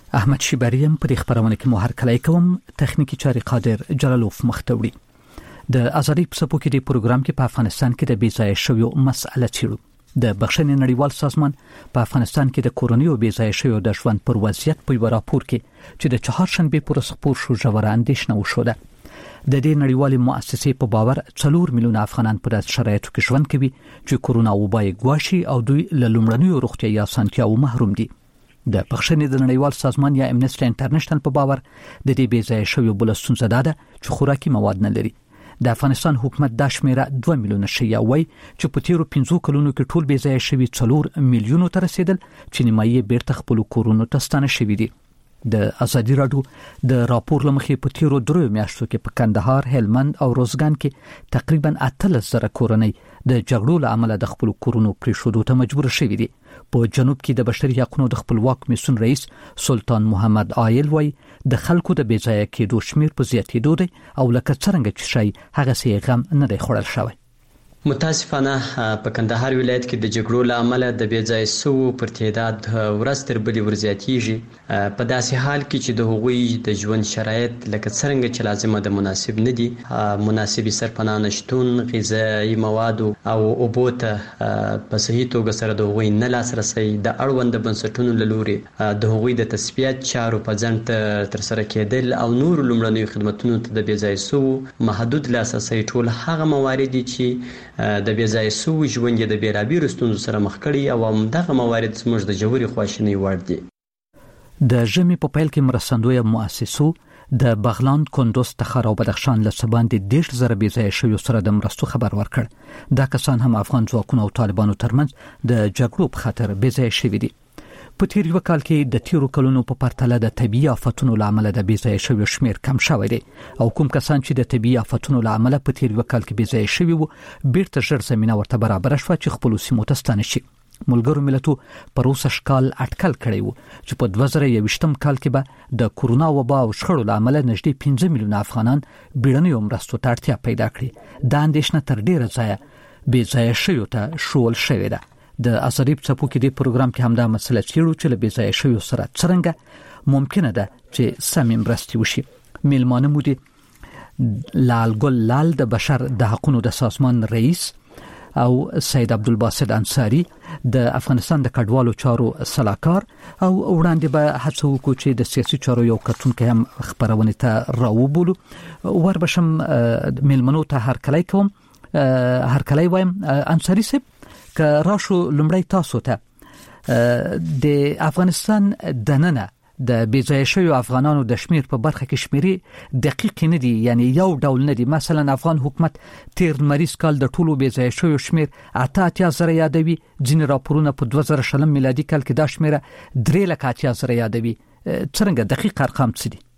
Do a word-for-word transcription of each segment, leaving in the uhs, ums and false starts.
احمد شیبریم پر خبرونه کې مو هرکلی کوم. تخنیکی چاري قادر جلالوف مختوړي. د ازادي په سپو کې د پروګرام کې په افغانستان کې د بیځای شویو مسأله چیرو. د بخښنې نړیوال سازمان په افغانستان کې د کورونی او بیځای شویو د ژوند پر وضعیت په یو راپور کې چې د چهارشنبه پر خبر شو ژوره اندېښنه وشوده. د دې نړیوالې مؤسسې په باور څلور میلیونه افغانان په داسې شرایطو کې ژوند کوي چې کورونا وبای ګواښي او دوی له لومړنیو روغتیايي اسانتیاوو محروم دي. د بخښنې د نړیوال سازمان یا امنیسټي انټرنیشنل په باور د دې بیځای شویو بل ستونزه ده چې خوراکي مواد نه لري. د افغانستان حکومت د شمیره دوه میلیونه شیا وای چې په تیرو پنځو کلونو کې ټول بیځای شوی څلور میلیونو ته رسیدل چې نیمایي بیرته خپل کورونو ته ستانه شوی دي. د ازادي راډیو د راپور لمخې په تیرو درو میاشتو کې په کندهار، هلمند او روزګان کې تقریبا اتلس زره کورنۍ د جګړو له امله د خپل کورونو پریښودو ته مجبور شوي دي. په جنوب کې د بشري حقوقو د خپلواک میسون رئیس سلطان محمد عایل وای د خلکو د بیځای کېدو شمیر په زیاتېدو دی او لکه څنګه چې شي هغه سي غم نه دی خوړل شوی. متاسفانه په کندهار ولایت کې د جګړو له امله د بیځای سو پر تعداد ورځ تر بلې ورزیاتېږي. په داسې حال کې چې د هغوی د ژوند شرایط لکه څنګه چې لازمه د مناسب نه دي، مناسبي سرپناه نشتون، غذایي مواد او اوبو ته په صحیح توګه سره د هغوی نه لاسرسی د اړوند بنسټونو له لوري د هغوی د تثبیت چارو په ځنډ ترسره کېدل او نور لومړنیو خدمتونو ته د بیځای سو محدود لاسرسی ټول هغه موارد دي چې د بیځای سو ژوند د بیلابیلو ستونزو سره مخ کړي او همدغه موارد زموږ د جوړې خواشینۍ وړ دي. د ژمي په پیل کې مرستندویه مؤسسو د بغلان، کندوز، تخار او بدخشان له سباندې دیش زره بیځای شویو سره د مرستو خبر ورکړ. دا کسان هم افغان ځواکونو او طالبانو ترمنځ د جګړو په خاطر بیځای شوي دي. په تیر یو کال کې د تیرو کلونو په پرتله د طبيعي آفتونو لامل د بیځای شویو شمیر کم شوی دی او کوم کسان چې د طبيعي آفتونو لامل په تیر یو کال کې بیځای شوی وو بیرته ژر زمينه ورته برابر شوه چې خپل سیمو ته ستانه شي. ملګرو ملتو پر اوسه شکال اټکل کړی وو چې په دوه زره یوویشتم کال کې به د کورونا وبا او شخړو لامل نږدې پنځه میلیونه افغانان بیړنیو مرستو ته اړتیا پیدا کړي. دا اندېښنه تر ډیره ځایه بیځای شویو ته شول شوې ده. د ازادي په څپو کې د پروګرام کې همدا مسله چیرو چې له بیځای شویو سره څنګه ممکنه ده چې سمې مرستې وشي. میلمانه مو دي لال ګل لال د بشر د حقوقو د سازمان رئیس او سید عبدالباسط انصاری د افغانستان د کډوالو چارو سلاکار او وړاندې به هڅه وکړو چې د سیاسي چارو یو کتونکي هم خبرونه ته راوبولو. وربشم میلمنو ته هرکلی کوم هرکلی وایم. انصاری صاحب که راشو لمړی تاسو ته د افغانستان دننه د بیځای شویو افغانانو د شمیر په برخه کې شمیري دقیق نه دي، یعنی یو ډول نه دي. مثلا افغان حکومت تیر مریض کال د ټولو بیځای شویو شمیر اته اتیا زره یادوي، ځینې راپورونه په دوه زره شلم میلادي کال کې دا شمیره درې لکه اتیا زره یادوي. څنګه دقیق ارقام څه دي؟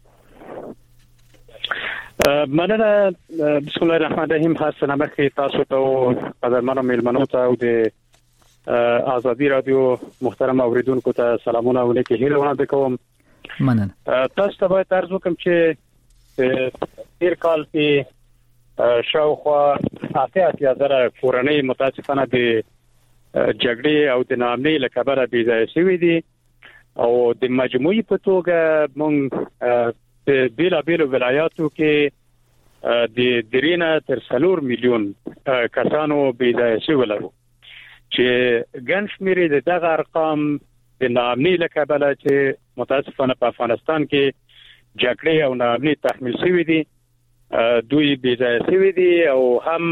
مننه. بسم الله الرحمن الرحیم. خاص نمخې تاسو ته قدرمنو میلمنو ته او د ازادي رادیو محترم اوریدونکو ته سلامونه ولیکي هیله وړاندې کوم. مننه. تاسو ته باید عرض وکړم چې تیر کال کې شاوخوا اته اتیا زره کورنۍ متاسفانه د جګړې او د ناامنۍ له کبله بیځای شوي دي او د مجموعي په توګه موږ په بیلا بیلو ولایاتو کې د درینه تر څلور میلیون کسانو بیځای شوي لرو چې ګڼ شمېر د دغه ارقام د ناامنۍ له کبله چې متاسفانه په افغانستان کې جګړې او ناامنۍ تحمیل شوي دي دوی بیځای شوي دي او هم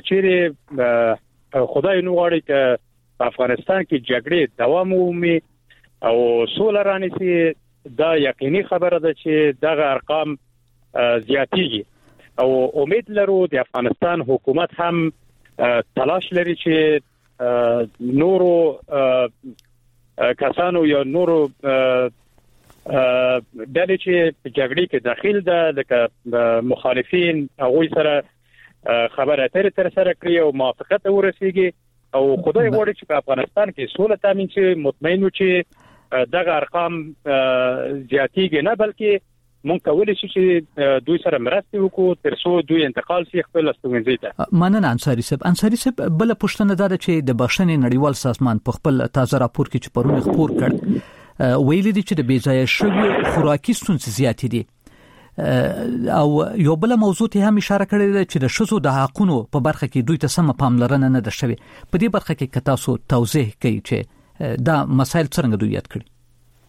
کچېرې خدای نو غواړي چې په افغانستان کې جګړې دوام ومومي او سوله رانیسي. دا یقیني خبره ده چې دغه ارقام زیاتېږي او امید لرو د افغانستان حکومت هم تلاش لري چې نورو کسانو یا نورو ډلې چې په جګړې کې داخل ده لکه مخالفین هغوی سره خبرې اترې ترسره کړي او موافقت ورسیږي او خدای غواړي چې په افغانستان کې سوله تامین شي. مطمئن و چې دغه ارقام زیاتېږي نه بلکې مونږ کولی شو چې دوی سره مرسته وکړو تر څو دوی انتقال شي خپل ستونزې ته. مننه انصاری صاحب. انصاری صاحب بل پوښتنه ده چې د بخښنې نړیوال سازمان په خپل تازه راپور کې چې پرون خبر کړ ویلي دي چې د بیځایه شویو خوراکي ستونزې زیاتې دي او یو بل موضوع ته هم اشاره کړې ده چې د شذو د حقونو په برخه کې دوی ته سم پاملرنه نه ده شوې. په دې برخه کې کتا سو توضیح کوي چې دا مسایل څنګه دوی یاد کړي.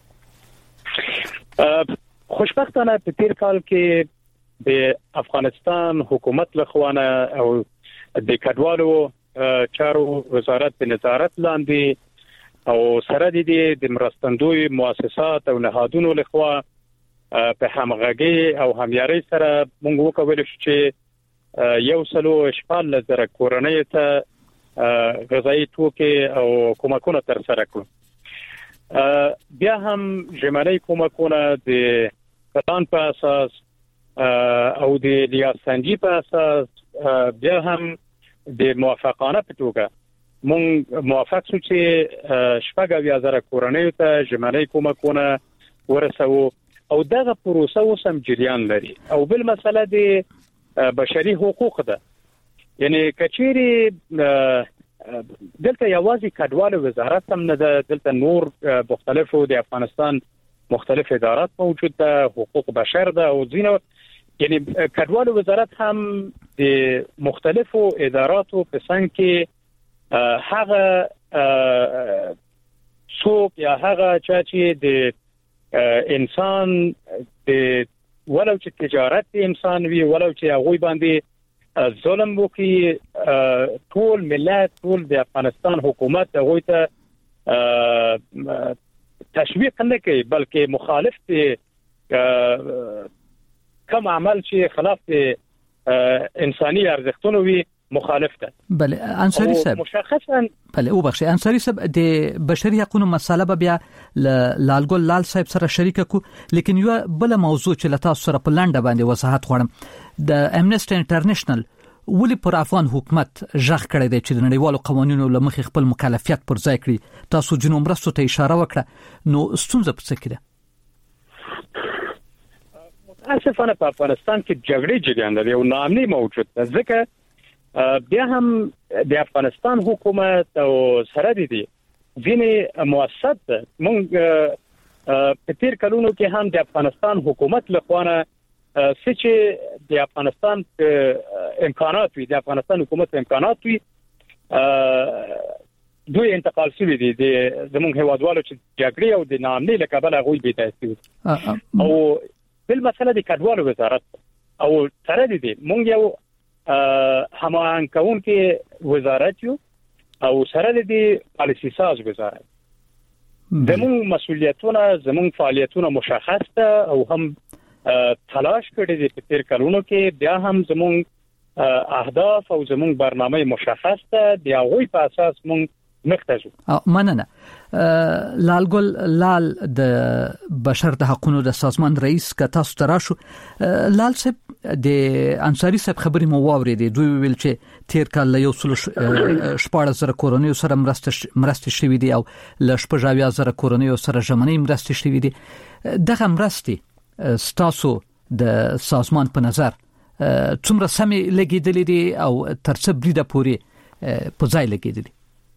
خوشبختانه په تیر کال کې د افغانستان حکومت لخوانه او د کډوالو چارو وزارت په نظارت لاندې او سره د مرستندوی مؤسسات او نهادونو لخوا په همغږي او همیاري سره موږ وکول چې یو سلو شپږ لزر کورنۍ ته غذایی توکي او کومکونه تر سره کړو. بیا هم ژمنۍ کومکونه د پلان په اساس او د لیاسنجي په اساس بیا هم د موافقانه په توګه موږ موافق شو چې شپږ لزر کورنۍ ته ژمنۍ کومکونه ورسوو او دغه پروسه وسم جریان لري. او بل مسله د بشري حقوق ده، یعنی کچيري دلته یوازې کډوالو وزارت هم نه ده، دلته نور مختلفو د افغانستان مختلف ادارات موجود ده، حقوق بشر ده او ځینو، یعنی کډوالو وزارت هم د مختلفو اداراتو په څنګ کې هغه څوک یا هغه چې د انسان د ولو چې تجارت انسان وی ولو چې هغه باندې ظلم وکي، ټول ملت ټول د افغانستان حکومت هغه ته تشویق نه کوي بلکې مخالف دي کوم عمل چې خلاف انساني ارزښتونو وي مخالف ده. بله انصاری صاحب مشخصا بله او بخښي انصاری صاحب د بشري حقوقو مسله به بیا لالګل لال صاحب سره شریک کو، لیکن یو بل موضوع چې لتا سره په لنډه باندې وضاحت غواړم. د امنیسټي انټرنیشنل ولی پر افغان حکومت ژغ کړی دی چې د نړیوالو قوانینو لمخې خپل مکلفیت پر ځای کړي. تاسو جنوم مرستو ته اشاره وکړه، نو ستونزه په څه کې ده؟ متاسفانه په افغانستان کې جګړې جریان لري او ناامني موجود ده، ځکه بیا هم د افغانستان حکومت او سره دي ځینې مؤسسات موږ په تیر کلونو کې هم د افغانستان حکومت لخوانه چې د افغانستان امکانات وي، د افغانستان حکومت امکانات وي، دوی انتقال شوی دي د زموږ هیوادوالو چې جګړې او د ناامنۍ له کبله غوي بي تاسو او بل مسله د کډوالو وزارت او سره دي موږ یو هماهنګ کوونکې وزارت یو او سره د پالیسي ساز وزارت. زموږ مسؤلیتونه زموږ فعالیتونه مشخص ده او هم تلاش کړی دي په تیر کلونو کې، بیا هم زموږ اهداف او زموږ برنامه مشخص ده، د هغوی په اساس موږ مختجو. مننه. لالګل لال د بشر د حقوقو د سازمان رئیس که تاسو تراشو لال صاحب د انصاری صاحب خبرې مو واورېدې، دوی ویل چې تیر کال له یو سل شپږ زره کورنۍ سره مرسته مرسته شوې دي او له شپږ زره کورنۍ سره ژمنۍ مرسته شوې دي. دغه مرستې ستاسو د سازمان په نظر څومره سمې لګېدلې دي او تر څه بریده پورې په ځای لګېدلې؟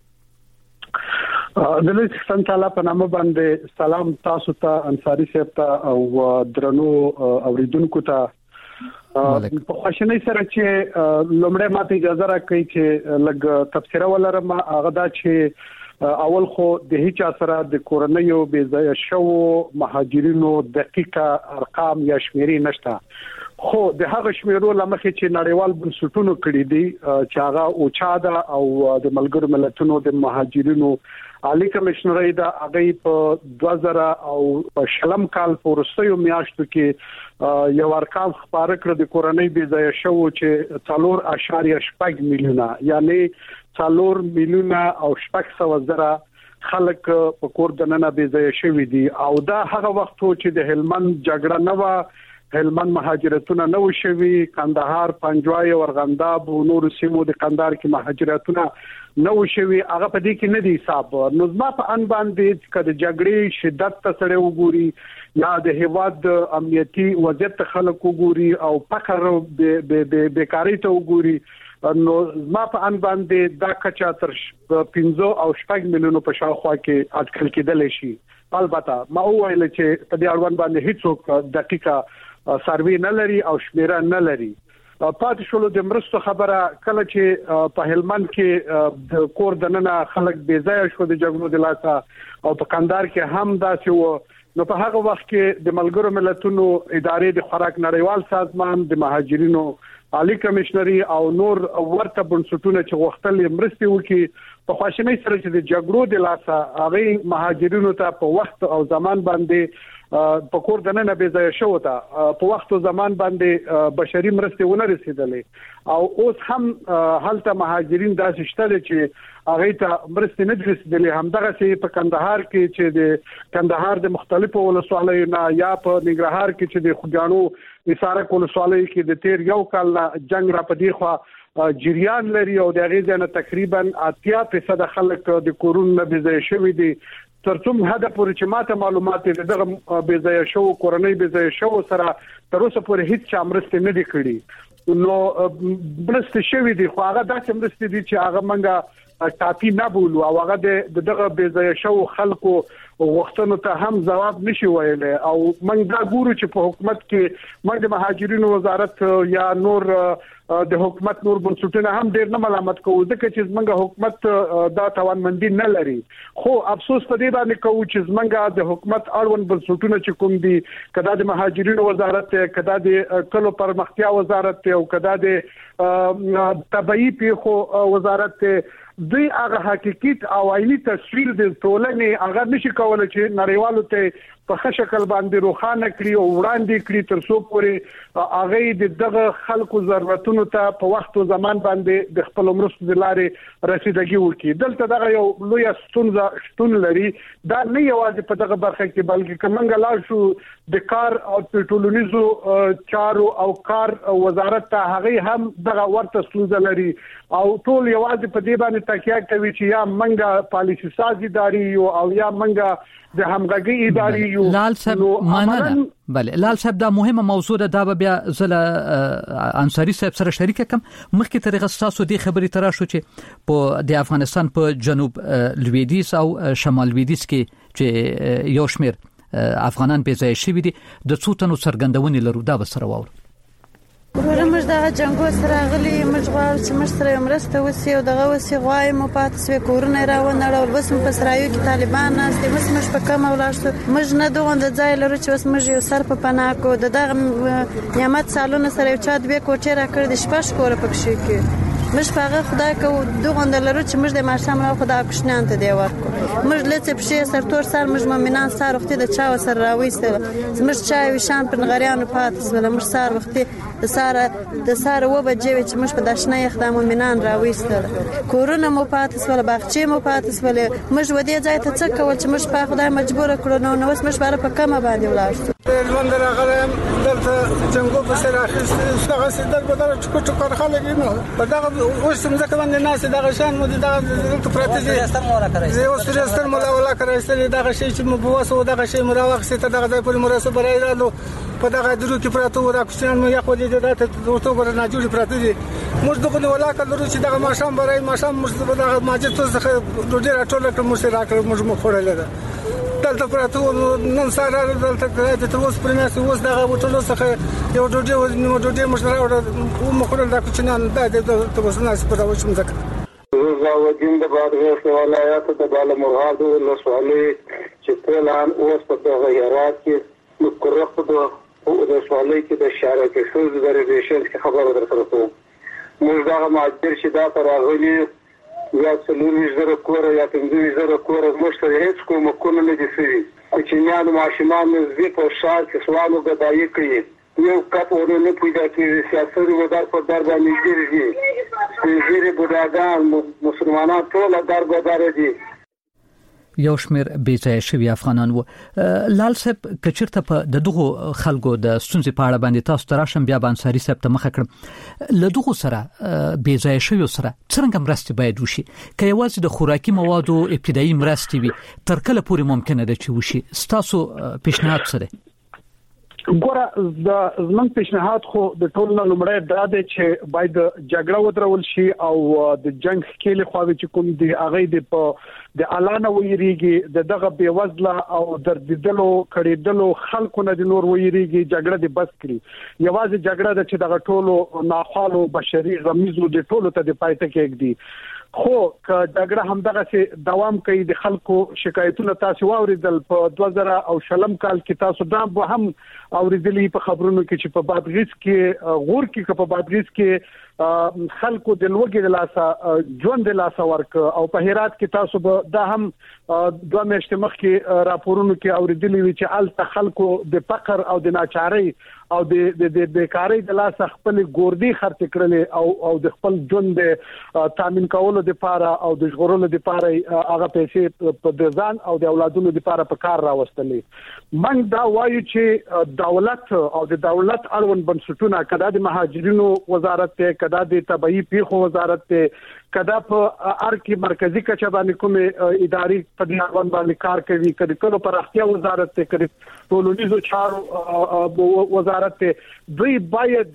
د لوی سلطان تعالی په نامه باندې سلام تاسو ته، انصاری صاحب ته او درنو اوریدونکو ته. په خوشنۍ سره چې لومړی ماته اجازه راکړئ چې لږ تفسیر ولرم. هغه دا چې اول خو د هیڅ سره د کورنیو بې ځای شوو مهاجرینو دقیقه ارقام یا شمیرې نشته، خو د هغه شمیرو لمخې چې نړیوال بنسټونو کړي دي چې هغه اوچا ده او د ملګرو ملتونو د مهاجرینو عالی کمشنري دا هغه په دوه زره او شلم کال پورستیو میاشتو کې یو ارقام خبره کړ د کورنۍ بې ځای شوو چې څلور اشاریه شپږ میلیونه، یعنی څلور میلیونه او شپږ سوه زره خلک په کور دننه بې ځای شوي دي. او دا هغه وخت چې د هلمند جګړه نه و، هلمند مهاجرتونه نه وشوي، کندهار، پنجوای، ورغنداب او نور سیمو د کندهار کې مهاجرتونه نه وشوي، هغه په دې کې نه دی حساب. نو زما په ان باندې کله جګړې شدت ته سره وګوري یا د هیواد امنیتي وضعیت خلک وګوري او فقر به بیکاری ته وګوري، نو زما په ان باندې دا کچا تر پنځه او شپږ میلیونو په شاوخوا کې اټکل کېدل شي البته ما ویل چې په دې اړوند باندې هیڅ دقیقه سروي نه لري او شمیره نه لري. پاتې شول د مرستو خبره کله چې په هلمند کې د کور دننه خلک بې ځای شو د جګړو د لاسه او په کندهار کې هم داسې و، نو په هغه وخت کې د ملګرو ملتونو ادارې د خوراک نړیوال سازمان د مهاجرینو عالی کمشنري او نور ورته بنسټونه چې غوښتل مرستې وکړي په خواشینۍ سره چې د جګړو د لاسه هغه مهاجرینو ته په وخت او زمان باندې په کور دننه بې ځای شو ته په وخت او زمان باندې بشري مرستې ونه رسیدلې او اوس هم هلته مهاجرین داسې شته چې هغه ته مرستې نه رسیدلې. همدغه چې په کندهار کې چې د کندهار د مختلفو ولسوالیو نه یا په ننګرهار کې چې د خوګانو اساره ولسوالۍ کې د تیر یو کال جنگ را پدې خو جریان لري او د غیزه نه تقریبا اتیا فیصد خلک د کورونا بيځای شوی دي. ترڅوم هدا پورې چې ماته معلومات دغه بيځای شو کورونی بيځای شو سره تر اوسه پورې هیڅ چامرسته نه دي کړی. نو برست شوی دي خو هغه داسې مرسته دي چې هغه منګه کافي نه بولو او هغه د دغه بيځای شو خلکو وختونو ته هم جواب نشي ویلای. او موږ دا ګورو چې په حکومت کې موږ د مهاجرینو وزارت یا نور د حکومت نور بنسټونه هم ډیر نه ملامت کوو ځکه چې زمونږ حکومت دا توانمندي نه لري. خو افسوس په دې باندې کوو چې زمونږ د حکومت اړوند بنسټونه چې کوم دي کدا د مهاجرینو وزارت کدا د کلو پرمختیا وزارت او کدا د طبيعي پیښو وزارت دوی هغه حقیقت او عیني تصویر د ټولنې هغه نشي کولای چې نړیوالو ته په ښه شکل باندې روښانه کړي او وړاندې کړي تر څو پورې هغه د دغه خلکو ضرورتونو ته په وخت او زمان باندې د خپل مرستو د لارې رسیدګي وکړي. دلته دغه یو لوی ستونزه شتون لري. دا نه یوازې په دغه برخه کې بلکې کومنګ لا شو د کار او ټولنیزو چارو او کار وزارت ته هغه هم دغه ورته ستونزه لري او ټول یوازې په دې باندې تکیه کوي چې یا منګه پالیسي سازي داري او یا منګه د همغږي ادارې یو. لال صاحب مننه. بله لال صاحب دا مهمه موضوع ده. دا بیا زله انصاری صاحب سره شریک کوم. مخکې طریقه تاسو دې خبرې ترا شو چې په د افغانستان په جنوب لویدیځ او شمال لویدیځ کې چې یو شمیر افغانان به ځای شي دي د څو تنو څرګندونې لرو دا بسره وور. ورته موږ دا جنگو سره غلي موږ غواړو چې موږ سره مرسته وسی او دغه وسی غواړو مو پاتې سوي کورونه راوندل وس په سرایو کې طالبان ناست دي. وس موږ په کوم ولاړو موږ نه دوه د ځای لرو چې وس موږ یو سر په پناه کو دغه نعمت سالونه سره یو چا د به کوټه را کړ د شپش کوره پکښې کې مش پاغه خدای کو دوه لرو چې موږ د ماشام را خدای کوشنان ته دی ورکو موږ لته په شی سر تور سر موږ مؤمنان سار وختي د چا سر راويستل موږ چا وشان په غریانو پاتس ولا موږ سار وختي د سار د سار و بجې چې موږ په داشنه خدای مؤمنان راويستل کورونه مو پاتس ولا باغچې مو پاتس ولا موږ ودی ځای ته څه کول چې موږ په خدای مجبور کړو نو نو موږ بار په کومه باندې ولاړو ژوند راغلم دلته جنگو په سر اخیستل څنګه سیدل بدل چکو چکو خلک نو په دا اوس څنګه کوم الناس دا شان مو دا دلته پراته دي زه اوس رستر مولا ولا کړی دا شی چې مو بوسو دا شی مراوخ ست دا د پوری مرسته برای رالو په دا درو کې پراته و دا کوشن مو یو دې دا ته ورته ور نه جوړ پراته دي موږ دغه ولا کړو چې دا ماشام برای ماشام موږ دا ماجد ته څخه ډوډۍ راټول کړو موږ راکړو موږ مو خورل ده دلته پراته نن سره دلته ته اوس پرماس اوس دا وټلو څخه یو ډوډۍ نو ډوډۍ موږ راوړو مو خورل دا کوشنان دا د توسنه سپدا وشم ځکه زاوجین د بادغیس ولایت د بالامرغاب ولسوالۍ چې پلان اوس په دغه هرات کې نو کورخت د ولسوالۍ کې د شارع کې شوز د ریلیشن کې خبره درته کوم موږ دا ماجر چې دا تراغلي یا څلور زره کور یا پنځه زره کور موږ ته هیڅ کوم کوم نه دي سوي چې نه ماشومان زی په شار کې سوالو غدای کوي یو کپ ورونه پیدا کیږي سیاست ودار په در باندې کیږي سپیږی بوداګان مسلمانان ټول در بدر دي. یو شمیر بیځای شوی افغانان وو. لال صاحب کچرته په دغه خلکو د ستونزې په اړه باندې تاسو تراشم بیا باندې ساری صاحب ته مخه کړم له دغه سره بیځای شوی سره څنګه مرستې باید وشي که یوازې د خوراکي موادو ابتدایي مرستې وي تر کله پورې ممکنه ده چې وشي تاسو پیشنهاد څه دی؟ ګوره د زمون پیشنهاد خو د ټول نه لمړی دا دی چې باید جګړه ودرول شي او د جنگ خېل خو چې کوم دی هغه د په د اعلان ویریږي د دغه بیوزله او دردیدلو کړیدلو خلکو نه د نور ویریږي جګړه د بس کړي یوازې جګړه د چې دغه ټولو ناخوالو بشري غمیزو د ټولو ته د پایته کېږي خو که جګړه هم دغه سي دوام کوي د خلکو شکایتونه تاسو واوریدل په دوه زره او شلم کال کې تاسو دا به هم اوریدلی په خبرونو کې چې په بادغیس کې غور کې په بادغیس کې خلکو د لوګي د لاسه ژوند د لاسه ورک او په هرات کې تاسو به دا هم دوه میاشتې مخکې راپورونو کې اوریدلی وی چې ال خلکو د فقر او د ناچارۍ او د د بیکاری د لاسه خپل ګوردی خرڅ کړل او او د خپل ژوند تامین کولو لپاره او د ژغورلو لپاره هغه پیسې په ځان او د اولادونو لپاره په کار راوستلې من دا وایو چې دولت او د دولت اړوند بنسټونه کدا د مهاجرینو وزارت ته کدا د طبيعي پیښو وزارت ته کدا په ارکی مرکزی کچه باندې کومه اداري په دې اړوند باندې کار کوي کله کله پر اختیا وزارت ته کړي ټولنیزو چارو وزارت ته دوی باید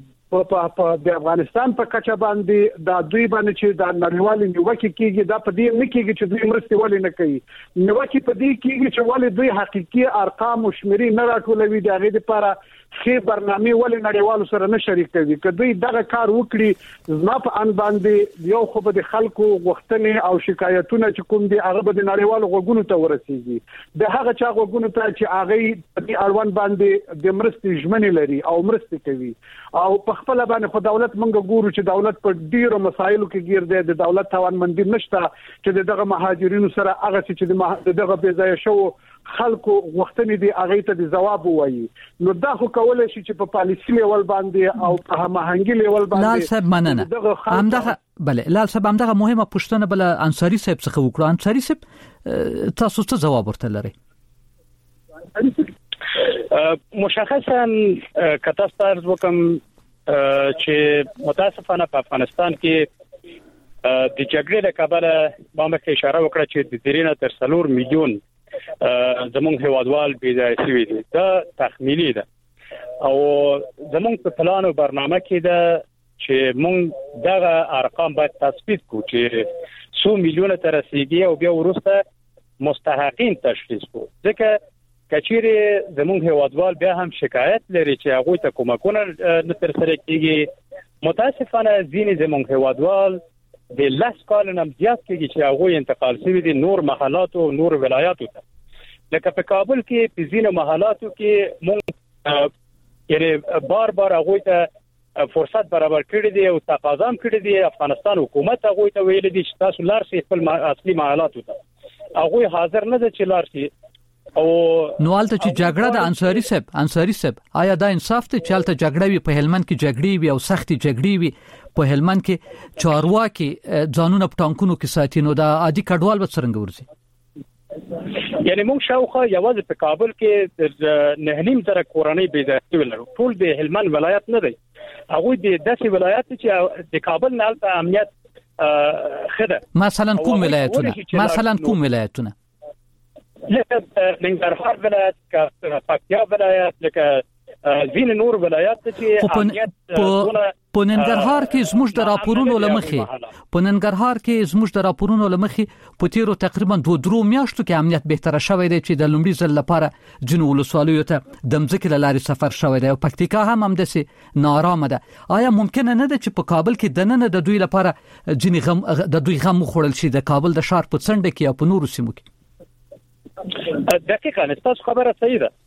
په د افغانستان په کچه باندې دا دوی باندې چې د نړیوالي نیوکه کیږي دا په دې نه کیږي چې دوی مرستې ولې نه کوي نیوکه په دې کیږي چې ولې دوی حقيقي ارقام او شمیرې نه راټولوي د هغه لپاره خې برنامه ولې نړیوالو سره نه شریک کوي که دوی دغه کار وکړي زما په ان باندې یو خو به د خلکو غوښتنې او شکایتونه چې کوم دي هغه به د نړیوالو غوښتنو ته ورسیږي د هغه چا غوښتنو ته چې هغه د اړوند باندې د مرستې ژمنې لري او مرستې کوي او په خپل باندې خو دولت مونږ ګورو چې دولت په ډیرو مسایلو کې ګیر دی د دولت توانمندي نشته چې دغه مهاجرینو سره هغه چې دغه بې ځای شو خلکو وختنی دی هغه ته د جواب وایي نو دا خو کولای شي چې په پالیسي لیول باندې او په هماهنګي لیول باندې لال صاحب مننه همدغه بله لال صاحب همدغه مهمه پوښتنه بل انصاری صاحب څخه وکړو انصاری صاحب تاسو څه جواب ورته لرئ مشخصا کته ستارز وکم چې متاسفانه په افغانستان کې د جګړې له کبله ما مخکې اشاره وکړه چې د دیرینه تر څلور میلیون زمونږ هیوادوال بې ځای شوي دي دا تخمینی ده او زمونږ په پلان او برنامه کې ده چې مونږ دغه ارقام باید تثبیت کړو چې څو میلیونه ته رسیدي او بیا وروسته مستحقین تشخیص کړو ځکه کچېره زمونږ هیوادوال بیا هم شکایت لري چې هغه ته کومکونه نه تر سره کیږي متاسفانه ځینې زمونږ هیوادوال د لاس کال نه زیات کېږي چې هغه انتقال شوی دي نور محلات او نور ولایاتو ته لکه په کابل کې په ځینو محلاتو کې مونږ یعنی بار بار هغه ته فرصت برابر کړی دی او تقاضا هم کړی دی افغانستان حکومت هغه ته ویل دي چې تاسو لار شي خپل اصلي محلاتو ته هغه حاضر نه دي چې لار شي او نوالته چې جګړه د انصاری صاحب انصاری صاحب آیا دا انصاف ته چالت جګړه وي په هلمند کې جګړې وي او سختي جګړې وي په هلمند کې چارواکي ځانونه په ټانکونو کې ساتي نو دا عادي کډوال به څنګه ورسي یعنی موږ شاوخه یوازې په کابل کې نه نیم زره کورنۍ بې ځای ولرو ټول د هلمند ولایت نه دی هغه د داسې ولایت چې د کابل نه البته امنیت خده مثلا کوم ولایتونه مثلا کوم ولایتونه لکه ننګرهار ولایت که پکتیا ولایت لکه ځین نور ولایت چې امنیت په ننګرهار کې زموږ د راپورونو لمخې په ننګرهار کې زموږ د راپورونو لمخې په تیرو تقریبا دوه درو میاشتو کې امنیت بهتره شوی دی چې د لومړي ځل لپاره جنو ولسوالیو ته د مځکې له لارې سفر شوی دی او پکتیکا هم همداسې نارامه ده آیا ممکنه نه ده چې په کابل کې دننه د دوی لپاره جنې غم د دوی غم خوړل شي د کابل د ښار په څنډه کې او په نورو سیمو کې دقیقاً تاسو خبره صحیح ده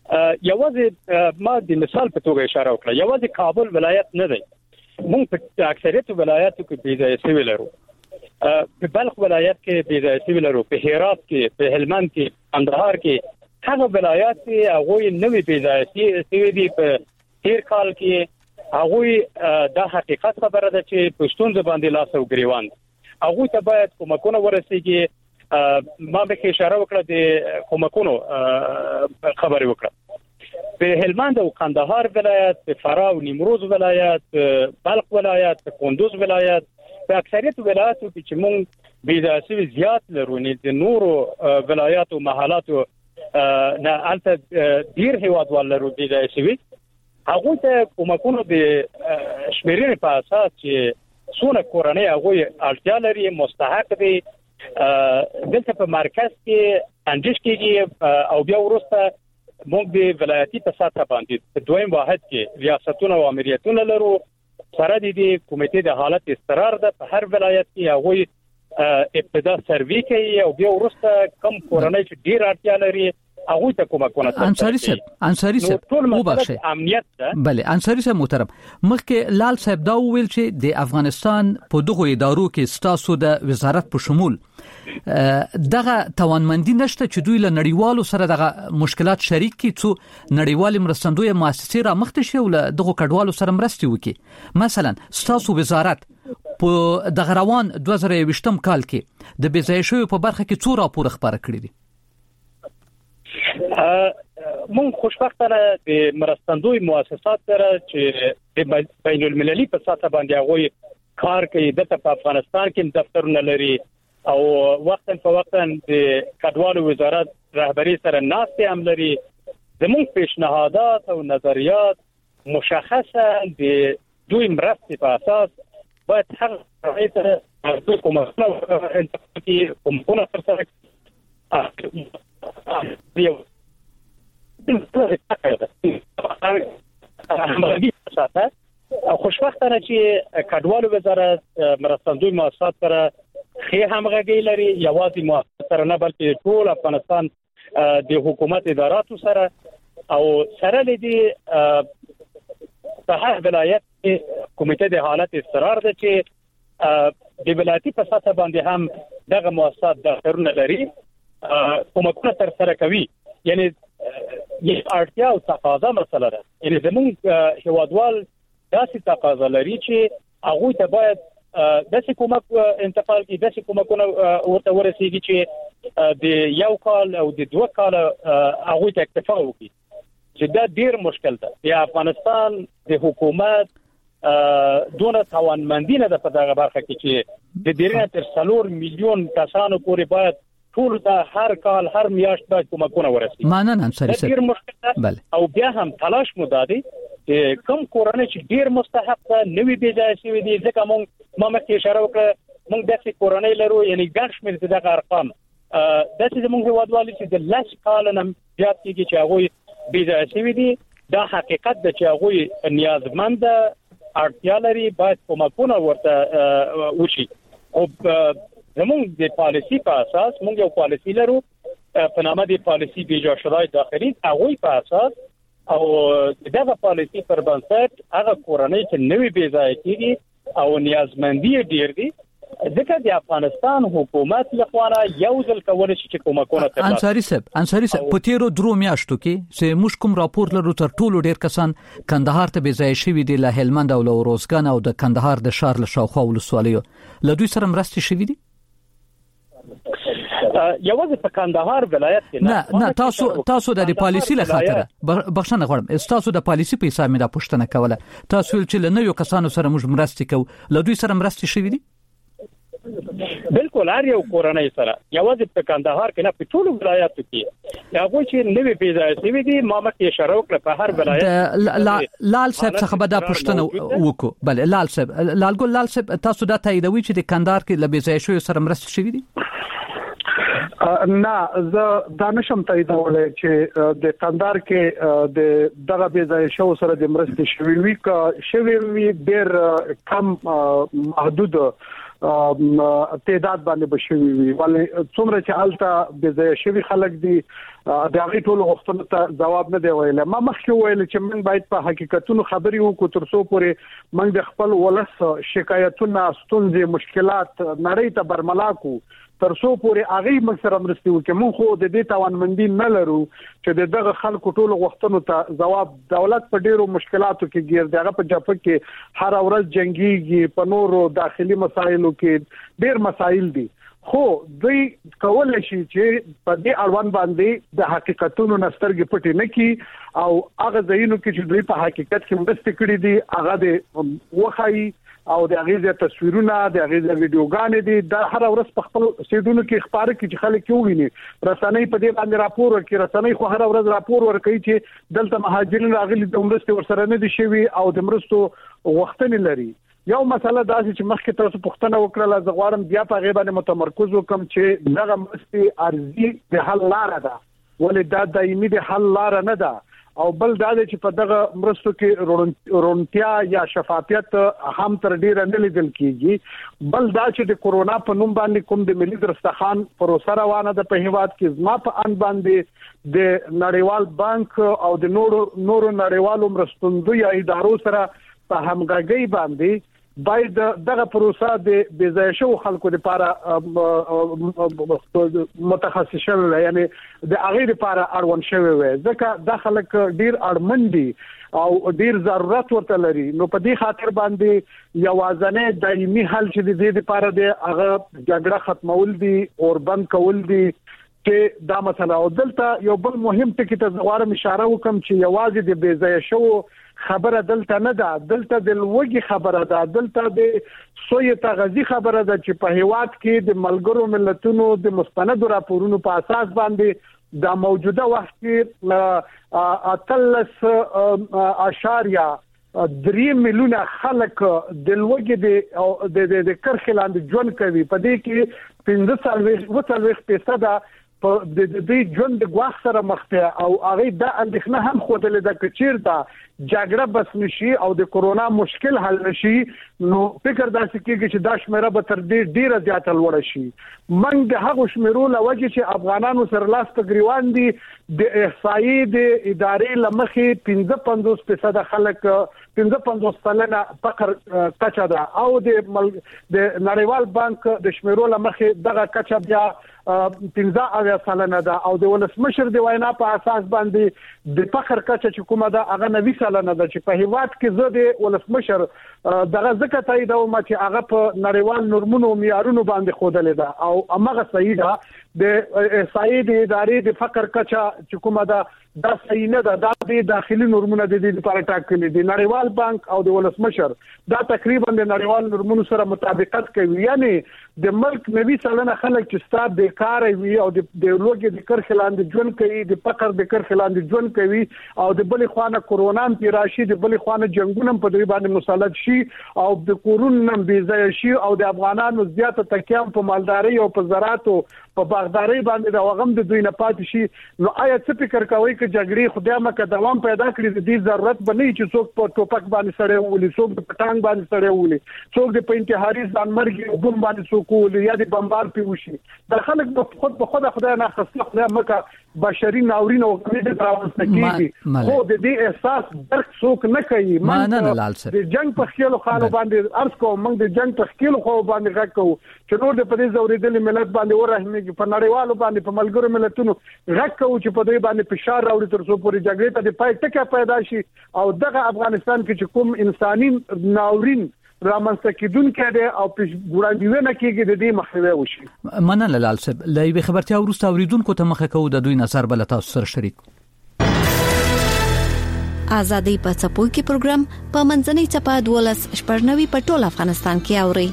یوازې ما د مثال په توګه اشاره وکړه یوازې کابل ولایت نه دی موږ په اکثریت ولایاتو کې بې ځای شوي لرو په بلخ ولایت کې بې ځای شوي لرو په هرات کې په هلمند کې کندهار کې هغه ولایات چې هغه نوې بې ځای شوي دي په تیر کال کې هغه د حقیقت خبره ده چې پښتون باندې لاس او ګریوان هغه ته باید کومکونه ورسیږي ما به کې اشاره وکړه د کومکونو خبرې وکړه په هلمند او کندهار ولایت په فراه او نیمروز ولایت بلخ ولایت کندوز ولایت په اکثریت ولایاتو کې چې موږ بې ځای زیات لرو نه د نورو ولایاتو محلاتو نه البته ډیر هیوادوال لرو دي چې هغه ته کومکونه د شمیرې په اساس چې څونه کورنۍ هغه اړتیا لري مستحق دي دلته په مرکز کې انجش کېږي او بیا ورسته موږ د ولایتي په سطح باندې په دویم واحد کې ریاستونه او امریتونه لرو سره د کمیټې د حالت استقرار ده په هر ولایت کې هغه ابتدا سروي کوي او بیا ورسته کم کورنۍ چې ډیر اړتیا لري هغه ته کومکونه انصاری صاحب انصاری صاحب وبخښه امنیت ده بله انصاری صاحب محترم مخکې لال صاحب دا ویل چې د افغانستان په دغه ادارو کې ستاسو د وزارت په شمول دغه توانمندي نشته چې دوی له نړیوالو سره دغه مشکلات شریک کړي څو نړیوال مرستندوی مؤسسې را مخته شي او دغه کډوالو سره مرستې وکړي مثلا ستاسو وزارت په دغه روان دوه زره یوویشتم کال کې د بېځایه شویو په برخه کې څو راپور خبره کړی دي مونږ خوشبختانه د مرستندوی مؤسسات سره چې د بین المللي په سطح باندې هغه کار کوي د په افغانستان کې دفترونه لري او وختن په وختن د کډوالو وزارت رهبری سره ناستې هم لري زموږ پیشنهادات او نظریات مشخصه د دوی مرستې په اساس باید هغه رئیس د کومه انتقادي کومه سره دیو خوشبختانه چې کډوالو وزارت مرستندوی مؤسسات سره خې همغږي لري یوازې مؤسسات سره نه بلکې ټول افغانستان د حکومت اداراتو سره او سره لدی په هر ولایت کې کمیټه د حالت استقرار ده چې د ولایتي په سطح باندې هم دغه مؤسسات دفترونه لري کومکونه تر سره کوي یعنی یو اړتیا او تقاضا مسله ده یعنی زموږ هیوادوال داسې تقاضا لري چې هغه ته باید داسې کومک انتقال کی داسې کومکونه ورته ورسیږي چې د یو کال او د دوه کال هغه ته اکتفا وکړي چې دا ډیر مشکل ده د افغانستان د حکومت دونه توانمندي نه ده په دغه برخه کې چې د ډیرنه تر څلور میلیون کسانو پورې باید ټول ته هر کال هر میاشت باید کومکونه ورسیږي مانن انصاری صاحب ډیر مشکل ده او بیا هم تلاش مو دادي چې کوم کورنۍ چې ډیر مستحق ده نوې بیځای شوی دي ځکه مونږ ما مخکې اشاره وکړه مونږ داسې کورنۍ لرو یعنی ګڼ شمېر دغه ارقام داسې زموږ هیوادوالو چې د لس کال نه زیات کېږي چې هغوی بیځای شوي دي دا حقیقت ده چې هغوی نیازمند اړتیا لري باید کومکونه ورته وشي او زموږ د پالیسی په اساس موږ یو پالیسی لرو په نامه د پالیسی بیجا شورای داخلي هغه په اساس او دغه پالیسی پر بنسټ هغه کورنۍ چې نوې بیځای کیږي او نیازمندي ډیر دي ځکه د افغانستان حکومت لخوا یو ځل کول شي چې کومکونه ترلاسه انصاری صاحب انصاری صاحب په تیرو درو میاشتو کې چې موږ کوم راپور لرو تر ټولو ډیر کسان کندهار ته بیځای شوي دي له هلمند او له روزګان او د کندهار د شهر له شاوخوا ولسوالیو له دوی سره مرستې شوي دي یوازې په کندهار ولایت کې نه نه تاسو تاسو د پالیسی له خاطر بخښنه غواړم تاسو د پالیسی په حساب مې دا پوښتنه کوله تاسو چې له نویو کسانو سره موږ مرستې کوو له دوی سره مرستې شوي دي بالکل هر یو کورنۍ سره یوازې په کندهار کې نه په ټولو ولایتو کې هغه چې نوې پیدا شوي دي ما مخکې اشاره وکړه په هر ولایت لال صاحب څخه به دا پوښتنه وکړو بله لال صاحب لال ګل لال صاحب تاسو دا تاییدوي چې د کندهار کې له بیځای شویو سره مرستې شوي دي نه زه دا نشم تاییدولای چې د کندهار کې د دغه بیځای شو سره د مرستې شوي وي که شوي وي ډېر کم محدود تعداد باندې بشوي وي ولې څومره چې الته بیځای شوي خلک دي د هغه ټولو غوښتنو ته جواب نه دی ویل ما مخکې ویل چې موږ باید په حقیقتونو خبرې وکړو تر څو پورې موږ د خپل ولس شکایتونه ستونزې مشکلات نړۍ ته برملا کو تر څو پورې هغه موږ سره مرستې وکړي موږ خو د دې توانمندي نه لرو چې دغه خلکو ټولو غوښتنو ته جواب دولت په ډیرو مشکلاتو کې ګیر دغه په جپه کې هر ورځ جنگيږي په نورو داخلي مسایلو کې ډیر مسایل دي خو دوی کولای شي چې په دې اړوند باندې د حقیقتونو نسترګې پټې نه کی او هغه ځایونو کې چې دوی په حقیقت کې مرستې کړې دي هغه د وخی او د هغه تصویرونه د هغه ویډیوګانې دي د هر ورځ په خپل سیدونو کې خبره کوي چې خلک یو ویني رسنۍ په دې باندې راپور ورکړي رسنۍ خو هر ورځ راپور ورکوي چې دلته مهاجرین راغلي د مرستې ورسره نه دي شوي او د مرستو وختونه لري یو مسله دا چې مخکې تاسو پوښتنه وکړه زه غواړم بیا په غیبه باندې متمرکز وکم چې دغه مرستې ارزي د حل لار ده ولې دا دایمي د حل لار نه ده او بل دا چې په دغه مرستو کې رونتیا یا شفافیت هم تر ډیره نه لیدل کیږي بل دا چې د کورونا په نوم باندې کوم د ملي درستخان پروسه روانه ده په هیواد کې زما په ان باندې د نړیوال بانک او د نورو نورو نړیوالو مرستندوی ادارو سره په همغږي باندې باید دغه پروسه د بيځایشو خلکو لپاره متخصصین یعنی د هغه لپاره اړون شوی وي ځکه د خلک ډیر اړمندي او ډیر ضرورت ورته لري نو په دې خاطر باندې یوازنه دایمي حل چې د دې لپاره د هغه جګړه ختمول دي او بند کول دي چې دا مثلا او دلته یو بل مهم ټکی ته غواړم اشاره وکم چې یوازې د بيځایشو خبره دلته نه ده دلته د لوګي خبره ده دلته د سوی تغذی خبره ده چې په هیواد کې د ملګرو ملتونو د مستند راپورونو په اساس باندې د موجوده وخت کې اتلس اشاریه درې میلیونه خلک د لوګي د د کرخ لاندې ژوند کوي په دې کې پنځه څلوېښت فیصد په د دې ژوند د غواخ سره مخ ته او هغه د اندېښنه هم خوده د کچیر ته جګړه بس نشي او د کورونا مشکل حل نشي نو فکر داسې کېږي چې دا شمیره به تر دې ډیره زیاته لوړ شي من د هغه شمیرو لوجه چې افغانانو سره لاس په ګریوان دي د احصایي د ادارې لمخې پنځه پنځوس فیصد خلک پنځه پنځوس سلنه فقر کچا ده او د د نړیوال بانک د شمیرو لمخې دغه کچا بیا پنځه اویا سلنه ده او د ولسمشر د وینا په اساس باندې د فقر کچا چې کومه ده هغه نوي سلنه ده چې په هیواد کې زه د ولسمشر دغه ځکه تایید او ما چې هغه په نړیوال نورمونو معیارونو باندې خوده ده او هغه صحیح ده د احصایي د ادارې د فقر کچا چې کومه ده دا صحیح نه ده دا د داخلي نورمونو د دې لپاره ټاکلي دي نړیوال بانک او د ولسمشر دا تقریبا د نړیوال نورمونو سره مطابقت کوي یعنی د ملک نوي سلنه خلک چې ستاسو د کار وي او د لوګي د کرخ لاندې ژوند کوي د فقر د کرخ لاندې ژوند کوي او د بل خوانه کورونا په راشي د بل خوانه جنگونه په دوی باندې مسلط شي او د کورونا بيځای شي او د افغانانو زیاته تکیه په مالداري او په زراعت او په باغداري باندې دا وغم د دوی نه پاتې شي نو آیا څه فکر کوي چې جګړې خدای مکه دوام پیدا کړي د دې ضرورت بنې چې څوک په ټوپک باندې سړی ولي څوک په ټانګ باندې سړی ولي څوک د انتحاري ځان مرګ بم باندې څوک ولي یا د بمبار پیوشي د خلک په خود په خود خدای نه خصله خدای مکه بشري ناورین او کمیډ تراوسته کیږي خو د دې احساس درک څوک نه کوي مانه د جنگ په خیالو خالو باندې ارز کوم موږ د جنگ په خیالو خو باندې غږ کوو چې نور د پدې زوریدل ملت باندې ورحمېږي په نړیوالو باندې په ملګرو ملتونو غږ کوو چې په دې باندې فشار راوړي تر څو پورې جګړې ته د پای ټکه پیدا شي او دغه افغانستان کې چې کوم انساني ناورین رامنځته کیدونکې ده او په ګوړاندوینه کېږي د دې مخنیوي وشي مننه لال صاحب لایوي خبرتیا ورسته اوریدونکو ته مخه کوو د دوی نظر بل تاسو سره شریک ازادي په چپو کې پروګرام په منځنۍ چپا دولس شپږنوي په ټول افغانستان کې اوري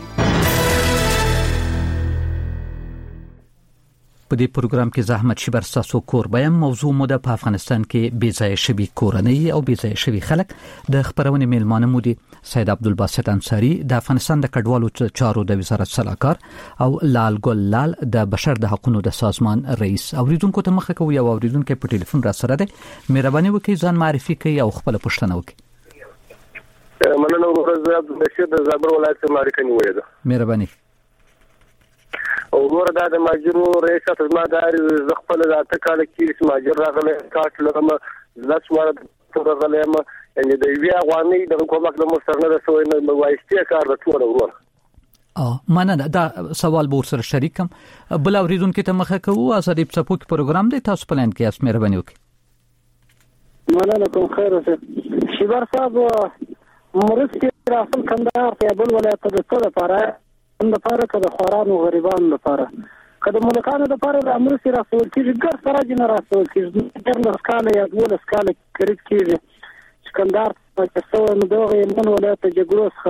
په دې پروګرام کې زحمت شبر تاسو کوربایم موضوع مو د افغانستان کې بیځای شوی کورنۍ او بیځای شوی خلک د خبرونه میلمانه مو دي سید عبدالباسط انصاری د افغانستان د کډوالو چارو د وزارت سلاکار او لال ګل لال د بشر د حقوقو د سازمان رئیس اوریدونکو ته مخه کوي او اوریدونکو په ټلیفون را سره ده مهرباني وکړئ ځان معرفي کړئ او خپل پوښتنه وکړئ مننه ورزه عبدالبشیر د زابل ولایت څخه نیولې ده مهرباني او ګوره دا د ماجرو رئیس خدمتدار ز خپل د اتکاله کې چې ماجر راغله کاټ لغمه لاس وړه راغله ما یعنی د وی افغاني د کومک د مسترنه د سوې نه وایستي کار د ټول ورور اه مننه دا سوال به سره شریکم بل اوریدونکو ته مخه کوو ازادي په پوک پروګرام دی تاسو پلان کې اس مهرباني وکړئ مننه کوم خیر اوسه شبر صاحب مرستي راسل کندهار په بل ولایت د ټول لپاره د لپاره کده خورانو غریبانو لپاره کده ملکانو لپاره د امر سره رسول کیږي ګر سره جن رسول کیږي د ډېر سکاله یا د سکاله کړی کیږي سکندر په څو نو دغه یمن ولایت جګروسخه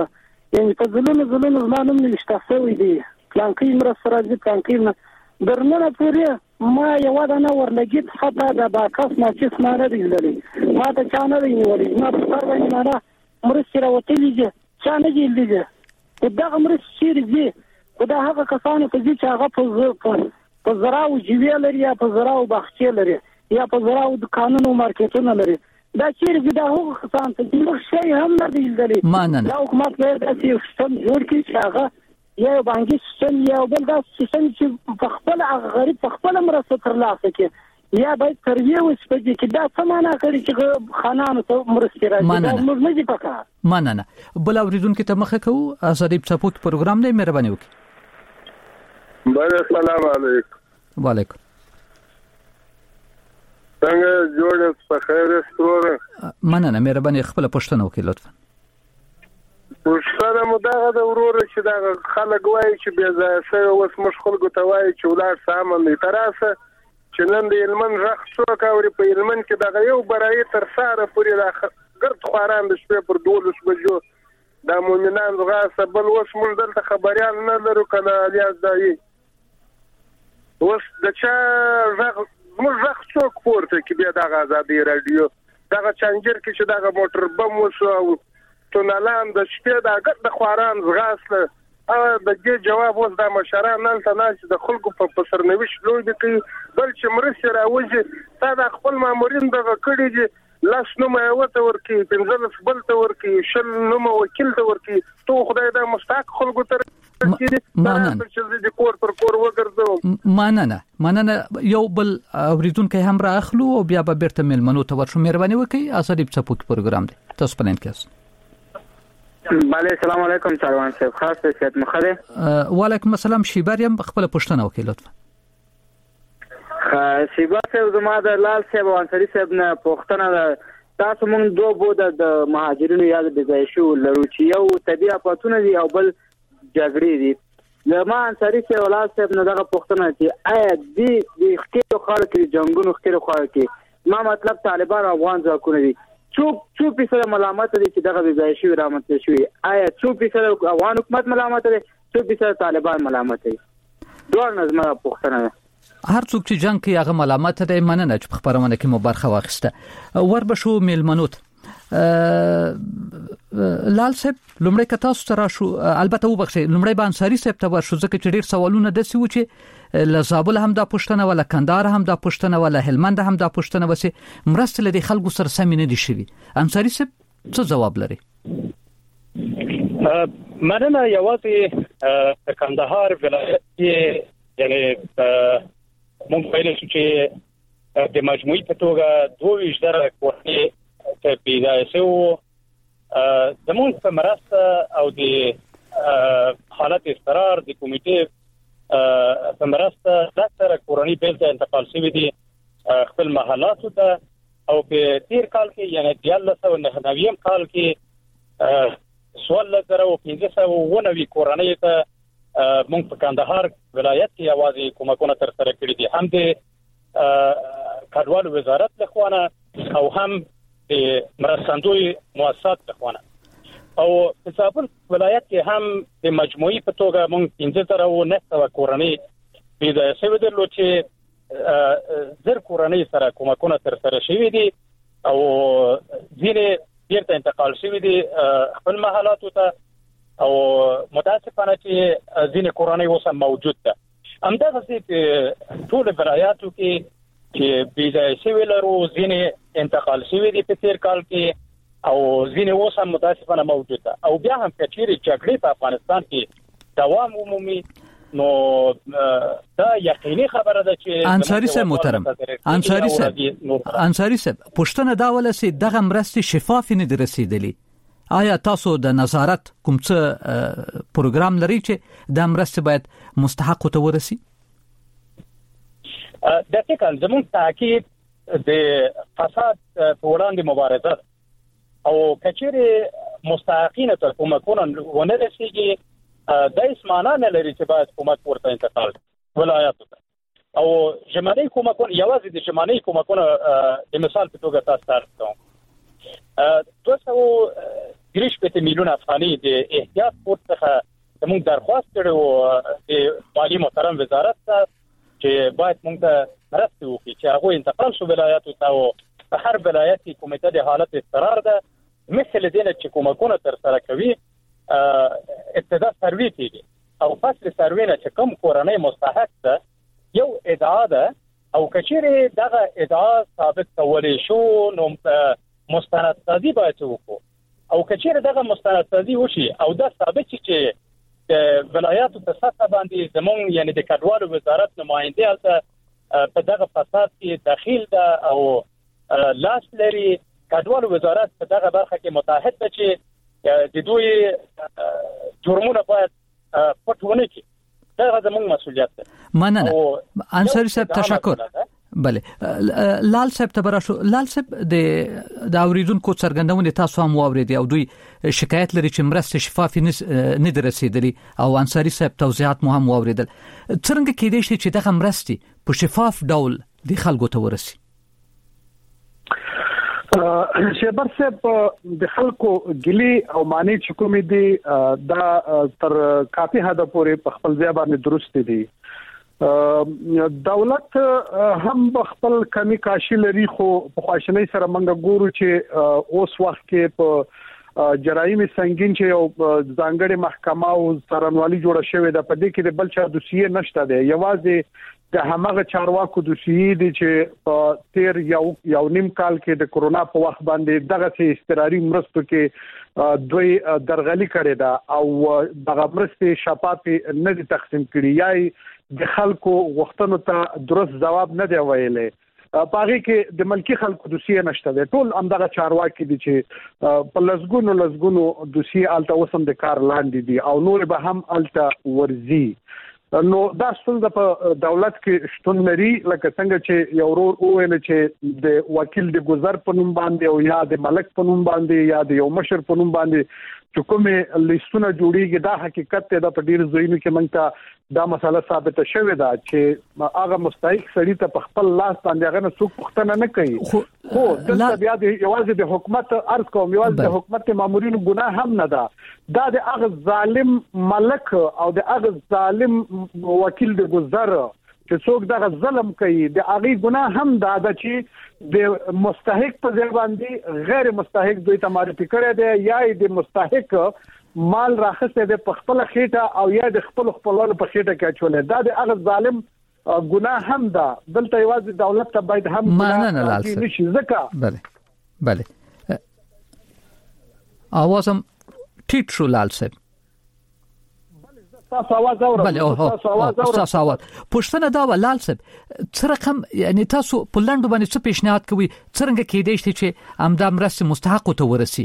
یعنی په ځلونو ځلونو زمانم نشته شوی دی پلانکی مرسته راځي پلانکی درنه پورې ما یو دانه ورلګیت حتی د باکس نه چې سماره دی لري ما ته چا نه دی ولې ما په سر باندې نه مرسته راوتلی دي چا نه دی لري دا مرسته چې دی دا هغه کسانو ته چې هغه په په زراو جیوی لري یا په زراو باغچې لري یا په زراو دکانونو مارکیټونو لري دا چیرې دا هغه کسان ته چې شي هم نه دی لري دا حکومت له داسې سیستم جوړ کړي چې هغه یا بانکي سیستم یا بل دا سیستم چې په خپل غریب په خپل مرسته ترلاسه کړي یا باید ترویج وشي چې دا څه معنا کوي چې خانانو ته مرسته راځي دا موږ نه دي پکا مننه بل اوریدونکو ته مخه کوو ازادي سپورت پروګرام نه مهرباني وکړئ بله السلام علیکم وعلیکم څنګه جوړ په خیر ستوره مننه مهرباني خپل پښتنه وکړئ لطفا پښتنه مو دغه د ورور چې دغه خلک وایي چې بیا ځای اوس مش خلکو ته وایي چې ولار سامان دی تراسه چې نن د علمن رخ څوک اوري په علمن کې دغه یو برای تر ساره پورې د ګرد خواران د شپې پر دولس بجو د مؤمنان غاسه بل اوس موږ دلته خبريال نه لرو کنه الیاس دایي اوس د چا زغ موږ زغ څوک پورته کې بیا د آزادي رادیو دغه چنجر کې چې دغه موټر بم وسو تونلان د شپې د ګرد خواران زغاسله او د دې جواب اوس د مشران نن ته ناس د خلکو په پسرنويش لوي دي بل چې مرسته راوځي تا د خپل مامورین دغه کړي دي لاس نو مې وته ورکی پنځل بل ته ورکی شل نو مې وکیل ته ورکی تو خدای د مستحق خلکو ته مننه چې د کور پر کور وګرځو مننه مننه یو بل اوریدونکو هم راخلو او بیا به بیرته ملمنو ته ورشو مهرباني وکړئ ازادي سپورت پروګرام دی تاسو پلان کېس بله السلام علیکم سروان صاحب خاص صحت مخه وعلیکم السلام شیباریم خپل پښتنه وکړئ لطفا شیبا صاحب زما د لال صاحب او انصاری صاحب نه پښتنه تاسو مونږ دوه بوده د مهاجرینو یاد د ځای شو لرو چې یو طبيعي اپاتونه دي او بل جګړې دي لما انصاری صاحب او لال صاحب نه دغه پښتنه چې آیا دې د خکېو خلک کې جنگونو خکېو خلک کې ما مطلب طالبان او افغان ځواکونه دي څو څو پیسه ملامت دي چې دغه ځای شو رامت شوی آیا څو پیسه افغان حکومت ملامت دي څو پیسه طالبان ملامت دي دوه نظم پښتنه هر څوک چې جنگ کوي هغه ملامت دی مننه چې په خبرونه کې مو برخه واخیسته وربشو میلمنوت لال صاحب لومړی کتا ستاره شو البته وبخښئ لومړی به انصاری صاحب ته ورشو ځکه چې ډیر سوالونه دسي و چې لزابل هم دا پښتنه ولا کندهار هم دا پښتنه ولا هلمند هم دا پښتنه وسی مرسته لري خلکو سره سم نه دي شوی انصاری صاحب څه جواب لري مننه یوازې کندهار ولایت کې یعنی مونږ ویل چې د مجموعي په توګه دوه ویشت زره کورنۍ ته پیدا شوه زموږ په مرسته او د حالت استقرار د کمیټې په مرسته زیاتره کورنۍ بیرته انتقال شوي دي خپل محلاتو ته او په تیر کال کې یعنی د یالس او نهویم کال کې څوارلس زره او پنځه سوه اووه نوي کورنۍ ته مونږ په کندهار ولایت کې اوازې کومکونه تر سره کړې دي هم د کډوال وزارت له خوانه او هم د مرستندوی مؤسسات له خوانه او په زابل ولایت کې هم د مجموعي په توګه مونږ پنځه زره او نه سوه کورنۍ پیدا شوي دي چې زر کورنۍ سره کومکونه تر سره شوي دي او ځینې بیرته انتقال شوي دي خپل محلاتو ته او متاسفانه چې ځینې کورنۍ اوس هم موجود ده همدغسې په ټولو ولایاتو کې چې بېځایه شوي لرو ځینې انتقال شوي دي په تېر کال کې او ځینې اوس هم متاسفانه موجود ده او بیا هم که چیرې جګړې په افغانستان کې دوام ومومي نو دا یقیني خبره ده چې انصاری صاحب محترم انصاری صاحب انصاری صاحب پښتنه دا ولسی دغه مرستې شفاف نه دي رسیدلې آیا تاسو د نظارت کوم څه پروګرام لري چې د مرستې باید مستحق ته ورسي دقیقاً زموږ تاکید د فساد په وړاندې مبارزه او کچېرې مستحقین ته کومکونه ونه رسیږي د اسمانه نه لري چې باید کومک ورته انتقال ولایاتو ته او ژمنۍ کومکونه یوازې د ژمنۍ کومکونه د مثال په توګه تاسو ته کوم دوه سوه دریش په میلیون افغاني د احتیاط فورس څخه موږ درخواست کړو د مالی محترم وزارت ته چې باید موږ ته مرسته وکړي چې هغه انتقال شو ولایاتو ته او په هر ولایت کې کمیټه د حالت اضطرار ده مثل دینه چې کومکونه تر سره کوي ابتدا سروي کیږي او فصل سروي نه چې کوم کورنۍ مستحق ده یو ادعا ده او کچېره دغه ادعا ثابت کولای شو نو مستندسازي باید وکړو او کچېره دغه مستندسازي وشي او دا ثابت شي چې د ولایاتو په سطح باندې زموږ یعنی د کډوالو وزارت نماینده البته په دغه فساد کې داخل ده او لاس لري کډوالو وزارت په دغه برخه کې متحد ده چې د دوی جرمونه باید پټونه کړي دا زموږ مسؤلیت ده. مننه انصاری صاحب تشکر. بله لال صاحب تبراشو لال صاحب د د اوریدونکو څرګندونه تاسو هم واوریدي او دوی شکایت لري چې مرسته شفافي نه درسیدلي او انصاری صاحب توضیحات مو هم واوریدل. څنګه کېدای شي چې دغه مرستې په شفاف ډول د خلکو ته ورسي؟ شهبر صاحب د خلکو ګلی او معنی چې کومې دي دا تر کافي حد پورې په خپل ځای باندې درست دي. دولت هم خپل کمی کاشي لري خو په خواشنۍ سره منګه ګورو چې اوس وخت کې په جرایم سنگین چې یو ځانګړي محکمه او څارنوالي جوړه شوې ده په دې کې د بل چا دوسیه نشته ده یوازې د همغه چارواکو دوسیه دي چې په تیر یو یو نیم کال کې د کورونا په وخت باندې دغه سي استراري مرستو کې دوی درغلي کړې ده او دغه مرستې شفافه نه دي تقسیم کړي یا د خلکو وختونو ته درست جواب نه دی ویلې پاره کې د ملکی خلکو دوسیه نشته ده ټول همدغه چارواکي دي چې په لزګونو لزګونو دوسیه الته وسم د کار لاندې دي او نور به هم الته ورزي. نو دا ستونزه په دولت کې شتون لري لکه څنګه چې یو ورور وویل چې د وکیل د گذر په نوم باندې او یا د ملک په نوم باندې یا د یو مشر په نوم باندې چې کومه لیستونه جوړیږي دا حقیقت ته د پډیر زوینو کې موږ ته دا مسله ثابته شوې ده چې هغه مستحق سړی ته په خپل لاس باندې هغه نه څوک پوښتنه نه کوي خو دلته بیا د یوازې د حکومت ارز کوم یوازې د حکومت مامورینو ګناه هم نه ده دا د هغه ظالم ملک او د هغه ظالم وکیل د گذر چې څوک دغه ظلم کوي د هغه ګناه هم دا ده چې د مستحق په ځای باندې غیر مستحق دوی ته معرفي کړی دی یا د مستحق مال راخسته د خپل خېټه او یا د خپل خپلوانو په خېټه کې اچولې دا د هغه ظالم ګناه هم ده دلته یوازې دولت ته باید هم مننه لال نشي ځکه بله بله اوازم ټیټ شو لال صاحب تاسو आवाज اورئ بله او تاسو आवाज پښتنه دا ولال صاحب څه رقم یعنی تاسو په لندو باندې څه پیشنهاد کوي څنګه کېدای شي چې امدا مرسته مستحق ته ورسي؟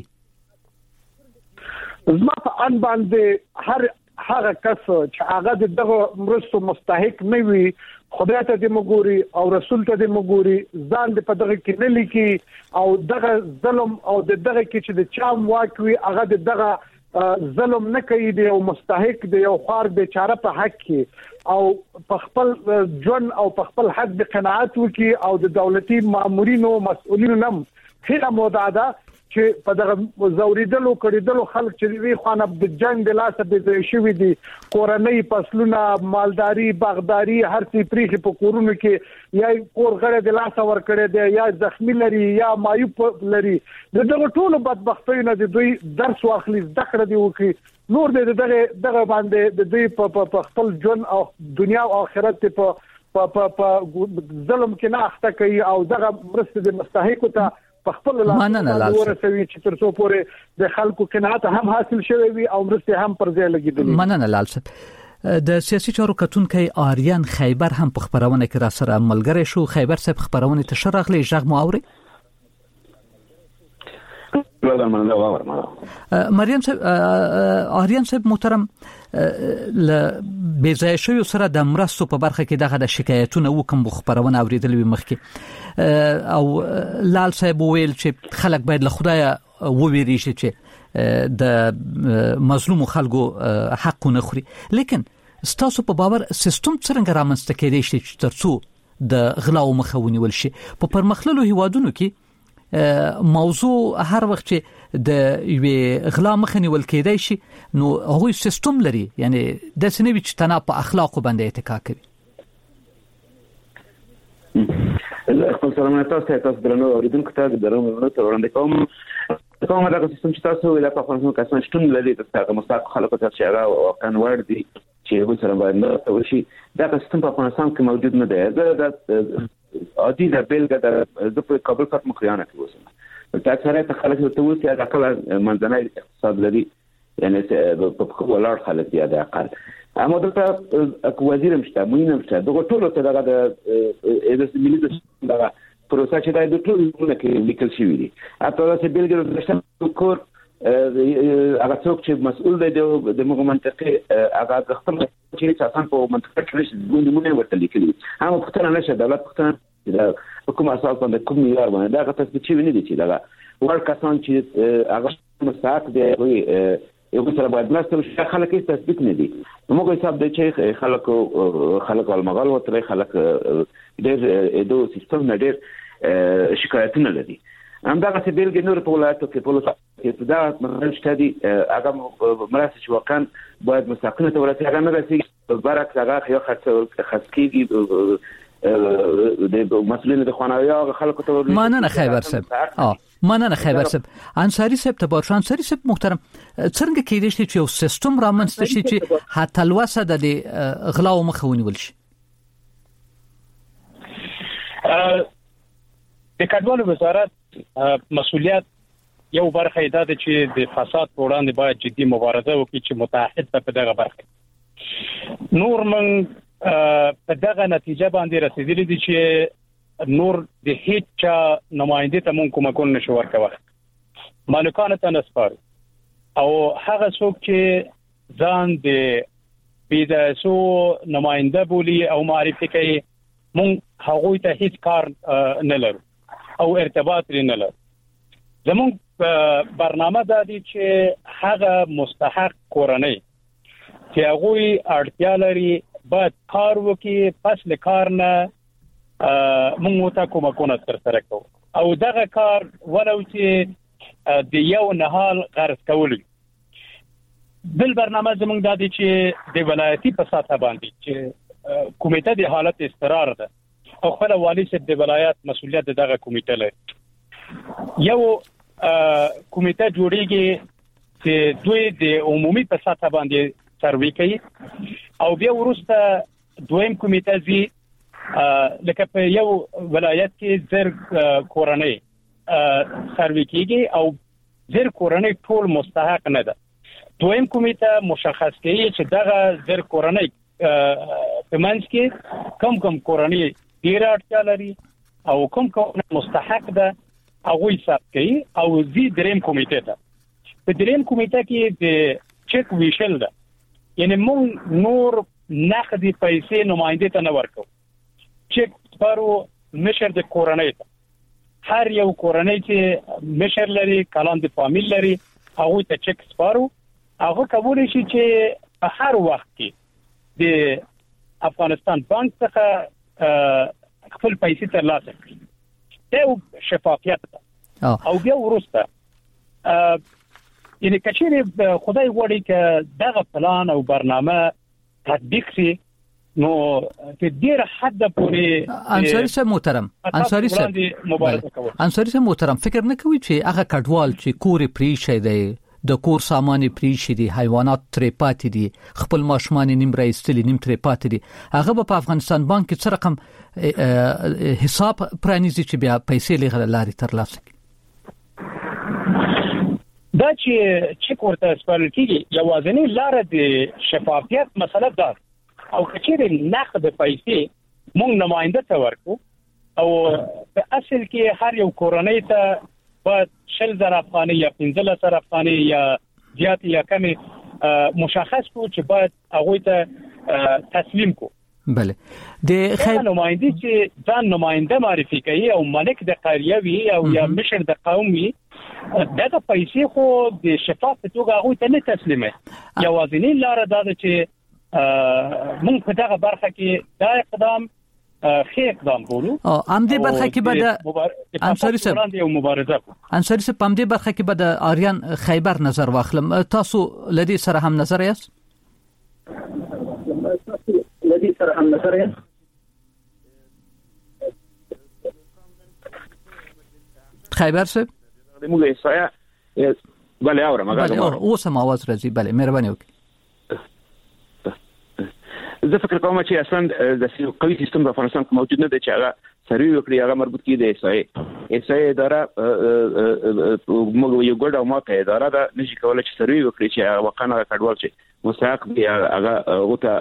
زما په ان باندې هر هغه کس چې هغه دغه مرستو مستحق نه وي خدای ته دې مګوري او رسول ته دې مګوري ځان دې په دغه کې نه لیکي او دغه ظلم او دغه کې چې د چام واکوي هغه دغه ظلم نه کوي دی او مستحق دی او خار بیچاره په حق کې او په خپل ژوند او په خپل حق د قناعت وکي او د دولتي مامورینو مسؤلینو نم هیله موداده چې په دغه زوریدلو کړیدلو خلک چې وی خوانه د جنگ د لاسه به شوی دي کورنۍ فصلونه مالداري باغداري هر څه پریخي په کورونو کې یا کور غړې د لاسه ور کړی دی یا زخمی لري یا مایوب لري دغه ټولو بدبختیونه د دوی درس واخلي ذکر دی وکي نور دغه دغه باندې د دوی په خپل ژوند او دنیا او آخرت په په په ظلم کې نه اخته کوي او دغه مرسته د مستحق ته په خپل لاس ورسوي چې تر څو پورې د خلکو قناعت هم حاصل شوی وي او مرسته هم پر ځای لګیدلې. مننه لال صاحب. د سیاسي چارو کتونکي آریان خیبر هم په خبرونه کې را سره ملګری شو. خیبر صاحب خبرونه ته شرغلي ژغ مو اوري؟ مریم صاحب آریان صاحب محترم ل بیځای شو سره د مرستو په برخه کې دغه د شکایتونه وکم خبرونه اوریدلې مخکې او لال صاحب ویل چې خلک باید له خدای وویریږي چې د مظلوم خلکو حق نه خوري لیکن ستاسو په باور سیستم څنګه رامنځته کېدای شي چې ترڅو د غلا او مخاوني ول شي په پرمختللو هیوادونو کې موضوع هر وخت چې د یوې غلا مخه نیول کېدای شي نو هغوی سیستم لري یعنی د سنوي چې تنه په اخلاق باندې اتکا کوي. خپل سلام تاسو ته درنو اوریدونکو ته درنو ته وړاندې کوم کومه دا سیستم چې تاسو ویل په افغانستان کې څنګه شتون لري تاسو مستحق خلکو ته چې هغه واقعا ور دي چې هغه سره باندې توشي دا سیستم په افغانستان کې موجود نه دی. دا عادي د بیلګه د په کابل څخه مخیانه کوي تاسو سره ته خلک ته وایي چې اقل منځنی اقتصاد لري یعنی په خپل ولر خلک دی د اقل اما دلته وزیر مشته مینه مشته دغه ټول ته دغه د ملي د پروسه چې د ټول نه کې لیکل شوی دی اته چې بیلګه د کور هغه څوک چې مسؤل دی د موږ منطقه هغه خپل چې اساسا په منطقه کې ګوندونه ورته لیکلي هم پختنه نشه دولت پختنه د حکومت اساس باندې کوم معیار باندې دا تاسو چې ونی دي چې دا ور کسان چې هغه مستحق دی وي یو څه باید ناستل شي خلک یې تثبیت نه دي موږ حساب دی چې خلکو خلک المغال وتري خلک ډېر دو سیستم نه ډېر شکایتونه لري هم دا څه بیلګې نور په ولایتو کې په لوسه دا مرشته دي هغه مرسته چې وکړ باید مستقله تورته هغه نه رسېږي برعکس هغه یو خاص خاصکیږي د مسؤلین د خواناویا خلکو ته مننه خیبر صاحب اه مننه خیبر صاحب انصاری صاحب ته باشان انصاری صاحب محترم څنګه کېدای شي چې یو سیستم رامنځته شي چې حتی لوسه د غلا او مخاوني ول شي د کډوالو وزارت مسؤلیت یو برخه ده چې د فساد په وړاندې باید جدي مبارزه وکړي چې متحد په دغه برخه نور من په دغه نتیجه باندې رسیدلی دي چې نور د هیڅ چا نماینده ته مونږ کومکون نشو ورکوه مالکان ته نسپارو او هغه څوک چې ځان د پیداسو نماینده بولی او معرفي کوي مونږ هغوی ته هیڅ کار نه لرو او ارتباط لري نه لرو. زمونږ برنامه دا دی چې هغه مستحق کورنۍ چې هغوی اړتیا لري باید کار وکړي پس له کار نه موږ ته کومکونه ترسره کوو او دغه کار ولو چې د یو نهال غرض کول بل برنامه زموږ د دې چې د ولایتي په ساته باندې چې کمیټه د حالت استقرار ده او خپل والی صاحب د ولایت مسؤلیت دغه کمیټه لري یو کمیټه جوړیږي چې دوی د عمومي په ساته باندې سروي کوي او بیا ورسته دویم کمیټه زی لکه په یو ولایت کې زر کورنۍ سروي کیږي او زر کورنۍ ټول مستحق نه ده دویم کمیټه مشخص کوي چې دغه زر کورنۍ په منځ کې کم کم کورنۍ ډیر اړتیا لري او کم کم مستحق ده هغه حساب کوي او زی دریم کمیټه ده په دریم کمیټه کې د چک ویشل ده یعنی مونږ نور نقدي پیسې نماینده ته نه ورکو چک سپارو مشر د کورنۍ ته هر یو کورنۍ چې مشر لري کلان د فامیل لري هغه ته چک سپارو هغه کولی شي چې په هر وخت کې د افغانستان بانک څخه خپل پیسې ترلاسه کړي دا شفافیت ده او بیا ورسته یعنی کچېره خدای غواړي چې دغه پلان او برنامه تطبیق شي نو په ډیر حد پورې انصاری صاحب محترم انصاری صاحب انصاری صاحب محترم فکر نه کوي چې هغه کډوال چې کور پرې شي دی د کور سامان پرې شي دي حیوانات ترې پاتې دي خپل ماشومان نیم راځتلي نیم ترې پاتې دي هغه په افغانستان بانک کې څه رقم حساب پرانیزي چې بیا پیسې لغړ لاري ترلاسه کړي دا چې چک ورته سپارل کیږي یوازینی لار د شفافیت مسله ده او کچېره نقد پیسې مونږ نماینده ته ورکو او په اصل کې هر یو کورنۍ ته باید شل زره افغانۍ یا پنځه زره افغانۍ یا زیات یا کم مشخص کو چې باید هغه ته تسلیم کو بله د خیر نماینده چې ځان نماینده معرفي کوي او ملک د قریه وي او یا مشر د قوم وي دغه پیسې خو د شفاف توګه هغه ته نه تسلیمه یوازینی لار دا ده چې موږ په دغه برخه کې دا اقدام خې اقدام بولو او ام دې برخه کې به انصاری صاحب یو مبارزه انصاری صاحب ام دې برخه کې به د آریان خیبر نظر واخلم تاسو لدی سره هم نظر یاست لدی سره هم نظر یاست خیبر صاحب موږ یې بله اورم هغه اوس هم आवाज راځي بله مهرباني وکړئ زه فکر کوم چې اصلا د قوي سیستم په افغانستان کې موجود نه دی چې هغه سروي وکړي هغه مربوط کی دی ایس آی ایس آی اداره موږ یو ګډ او ماته اداره ده نشي کولای چې سروي وکړي چې وقانه کډوال چې مستحق دی هغه اوته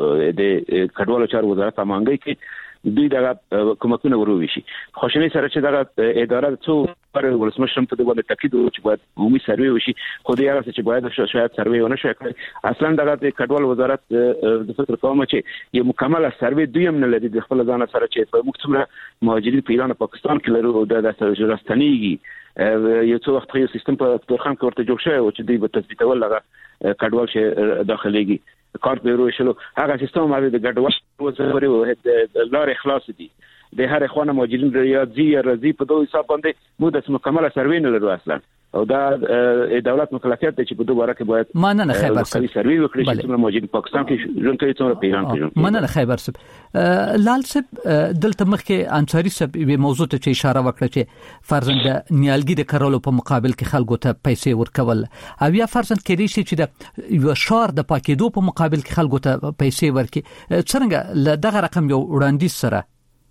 د کډوالو چارو وزارت امانګي کې دوی دغه کومکونه وروي شي خوشنۍ سره چې دغه اداره څو پر ولسمشر په دغه تاکید چې باید عمومي سروي وشي خو دا هغه چې باید شاید سروي ونه شي اصلا دغه کډوال وزارت د فکر کوم چې یو مکمل سروي دویم نه لري د خپل ځان سره چې په مختلفه مهاجرین په ایران او پاکستان کې لري او د راستنیږي یو څو وخت یو سیستم په ترخم کې ورته جوړ شوی او چې دوی به تثبیتول لغه کډوال چې داخليږي کارت به روي شلو هغه سیستم باندې د ګډوډ وسوري او د لارې خلاص دي د هر خوانه مهاجرین ریاضي رضی په دوه حساب باندې مو د مکمل سروي نه لرو اصلا او دا دولت مکلفیت دی چې په دوه ورکه باید مننه خیبر صاحب سروي وکړي چې څومره مهاجرین پاکستان کې ژوند کوي څومره په ایران کې ژوند کوي مننه خیبر صاحب لال صاحب دلته مخکې انصاری صاحب به موضوع ته اشاره وکړه چې فرزند نیالګي د کارولو په مقابل کې خلکو ته پیسې ورکول او یا فرزند کې شي چې د یو شار د پاکېدو په مقابل کې خلکو ته پیسې ورکړي څنګه دغه رقم یو وړاندیز سره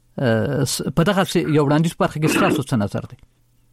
په دغه یو وړاندیز په اړه کې تاسو څه نظر دی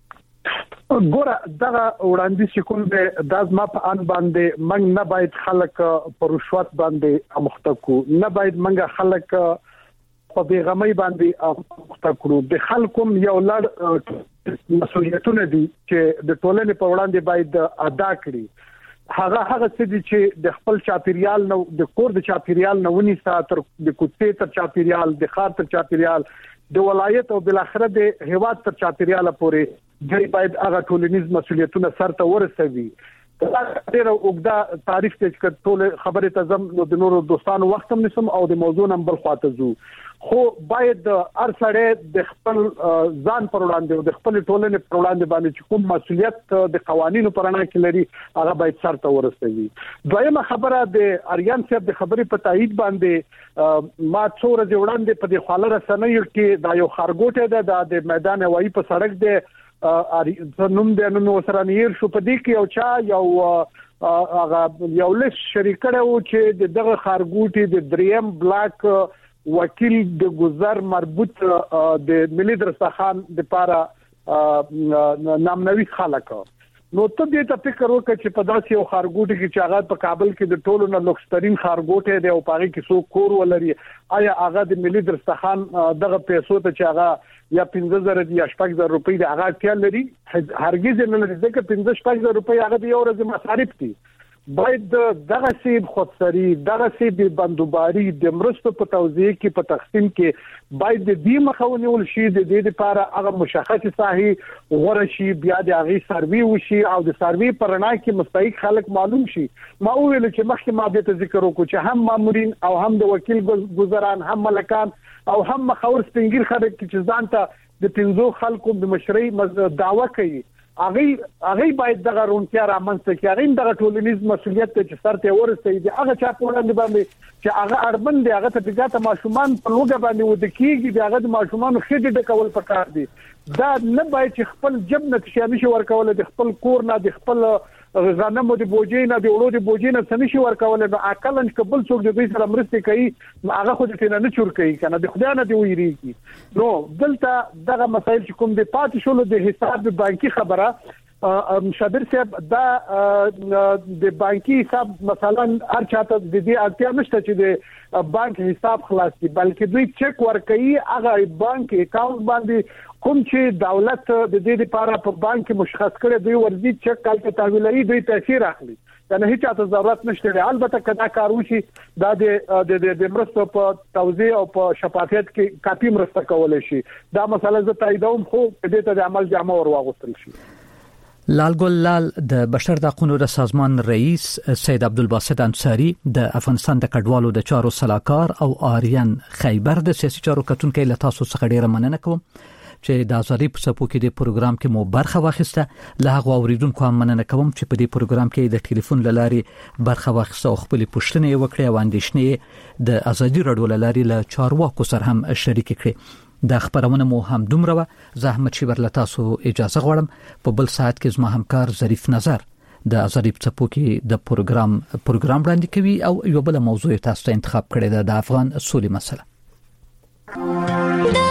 ګوره دغه وړاندیز چې کوم دی د ازما په ان باندې موږ نه باید خلک پر رشوت باندې امخته کو نه باید موږ خلک په بیغمۍ باندې امخته کړو د خلکو یو لړ مسؤلیتونه دي چې د ټولنې په وړاندې باید ادا کړي هغه هغه څه دي چې د خپل چاپیریال نو د کور د چاپیریال نو ونی ساتر د کوڅې تر چاپیریال د خار تر چاپیریال د ولایت او بل اخره د هیواد تر چاپیریال پورې دوی باید هغه ټولنیز مسؤلیتونه سرته ورسوي دا ډېر اوږده تعریف کې ټول خبره ته زم نو د نورو دوستانو وخت هم نسم او د موضوع نم بل خواته زو خو باید هر سړی د خپل ځان پر وړاندې او د خپل ټولنې پر وړاندې باندې چې کوم مسؤلیت د قوانینو پر اړه کې لري هغه باید سرته ورسوي دویمه خبره د اریان صاحب د خبرې په تایید باندې ما څو ورځې وړاندې په د خالره سنوي کې دا یو خارګوټه ده د میدان وایي په سړک دی ا نوم د نن سره نیر شو په دې کې یو چا یو هغه یو لس شریکړه و چې دغه خارګوټي د دریم بلاک وکیل د گذر مربوط د ملي درسخان د پاره نامنوي خلک نو ته دې ته فکر وکړه چې په داسې یو خارګوټي کې چې هغه په کابل کې د ټولو نه لوکسترین خارګوټي دی او پاره کې سو کور ولري آیا هغه د ملي درسخان دغه پیسو ته چې هغه یا پنځه زره یا شپږ زره روپۍ د هغه اړتیا لري هرګز نه لري ځکه پنځه شپږ زره روپۍ هغه د یو ورځې مصارف دي باید دغه سی خودسری دغه سی د بندوباري د مرستو په توزیع کې په تقسیم کې باید د دې مخاوني ول شي د دې لپاره هغه مشخص ساحي غوړ شي بیا د هغه سروي وشي او د سروي پرنا کې مستحق خلک معلوم شي ما ویل چې مخکې ما د ذکر وکړو چې هم مامورین او هم د وکیل گزاران هم ملکان او هم مخاور سپینګر خلک چې ځان ته د پنځو خلکو د مشرۍ دعوه کوي اغه اغه باید دغه رونتیا رامنځته کړي هغه دغه ټولنیز مسولیت چې سرته ورسېږي دي هغه چا په وړاندې باندې چې هغه اړبن دي هغه ته دغه ماشومان په لوګه باندې ود کېږي دغه د ماشومان خېټه د کول پکار دي دا نه باید چې خپل جب نه شي نشي ورکول د خپل کور نه د خپل غنمو د بوجې نه د وړو د بوجې نه سنشي ورکول د عقلن قبل څوک د دوی سره مرسته کوي هغه خو د نه چور کوي کنه د خدای نه دی ویریږي نو دلته دغه مسایل چې کوم د پاتې شول د حساب د بانکي خبره شابر صاحب دا د بانکي حساب مثلا هر چاته د دې اړتیا نشته چې د بانک حساب خلاص کړي بلکې دوی چک ورکوي هغه بانک اکاونټ باندې کوم چې دولت د دې لپاره په بانک مشخص کړي دوی ورزي چک کال تحویلي دوی پیسې راخلي کنه هیڅ ته ضرورت نشته البته کدا کار وشي دا د د مرستو په توزیع او په شفافیت کې کافي مرسته کول شي دا مسله زه تاییدوم خو دې ته د عمل جامه ور واغوستل شي لال ګل لال د بشر د حقوقو د سازمان رئیس سید عبدالباسط انصاری د افغانستان د کډوالو د چارو سلاکار او آریان خیبر د سیاسي چارو کتونکو له تاسو څخه ډیره مننه کوم چې د ازادي په سپو کې د پروګرام کې مو برخه واخیسته. له هغه اوریدونکو هم مننه کوم چې په دې پروګرام کې د ټلیفون لارې برخه واخیسته او خپل پوښتنې وکړې او اندېښنې د ازادي رادیو لارې له چارواکو سره هم شریک کړې. د خبرونه مو هم دومره و. زحمت شي ورله تاسو اجازه غواړم په بل ساعت کې زما همکار ظریف نظر د ازادي په سپو کې د پروګرام پروګرام وړاندې کوي او یو بل موضوع تاسو ته انتخاب کړی د افغان سولې مسله.